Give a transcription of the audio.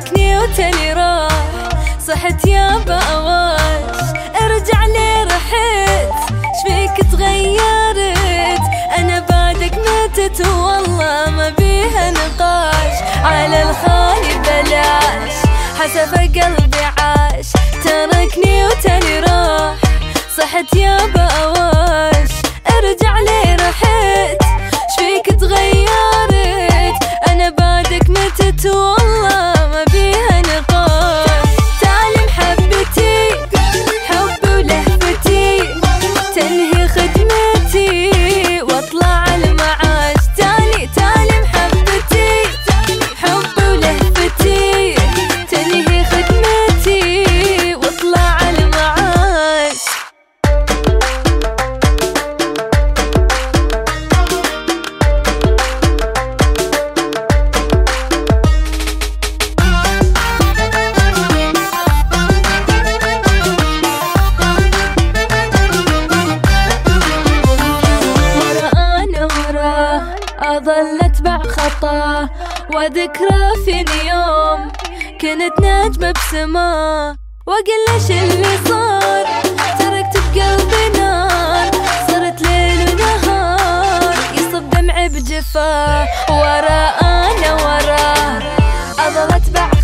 تركني وتاني راح، صحت يابا أواش ارجع لي رحت، شفيك تغيرت أنا بعدك متت والله ما بيها نقاش، على الخالي بلاش حسف قلبي عاش، تركني وتاني راح صحت يابا أواش ارجع لي رحت، شفيك تغيرت أنا بعدك متت والله ما بيها نقاش، تعلم حبتي حبي ولهفتي تنهي خدمتي واطلع المعاش، تعلم حبتي حبي ولهفتي تنهي خدمتي واطلع المعاش. أظل أتبع خطاه وذكرى فيني يوم كنت نجمة بسماه، وأقول ليش اللي صار تركت بقلبي نار، صرت ليل ونهار يصب دمعي بجفاه، وراه أنا وراه أظل أتبع